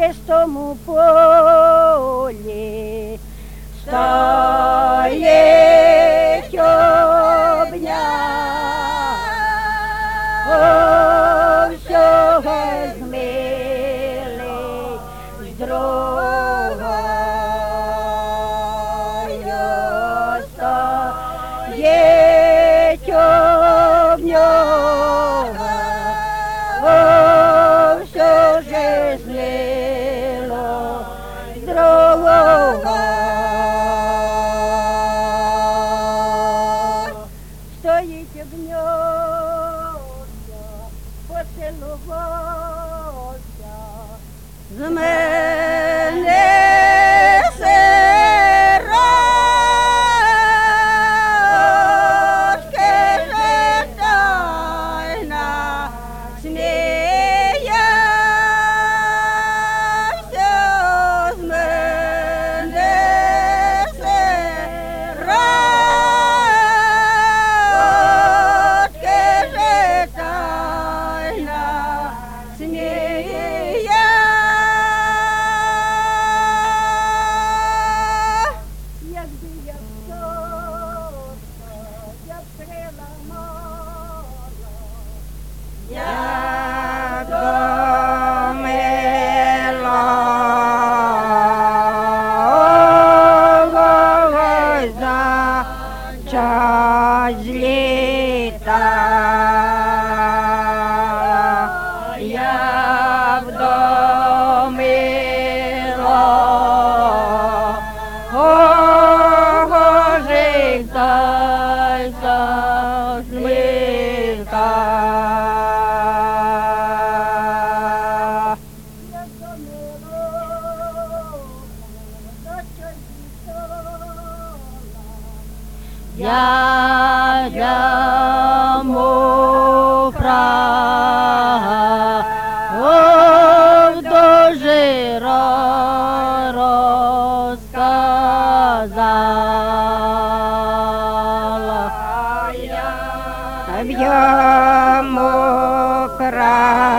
чистому полі стоїть обняв, о, всього змилий з другою стоїть обняв, о, всього змило з другою. Стоїть обнявся, поцілувався, з мене сирочки житайна, сміявся з мене сирочки житайна, сміявся. Якби я сонце, я крила мала, я домила за час літа, я вдомила життя смирка. Я вдомила за час літа, я йому правду жира розказала, в йому краю